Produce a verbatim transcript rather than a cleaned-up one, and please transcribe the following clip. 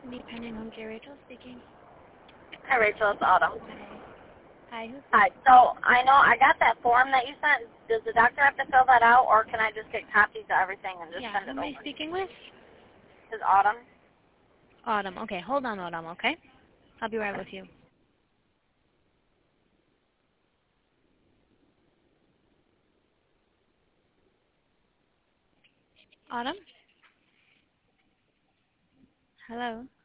Independent Home Care, Rachel speaking. Hi, Rachel. It's Autumn. Hi. Hi, who's Hi. So I know I got that form that you sent. Does the doctor have to fill that out, or can I just get copies of everything and just Yeah, send who it am I over? speaking with? It's Autumn. Autumn. Okay, hold on, Autumn, okay? I'll be right with you. Autumn? Hello?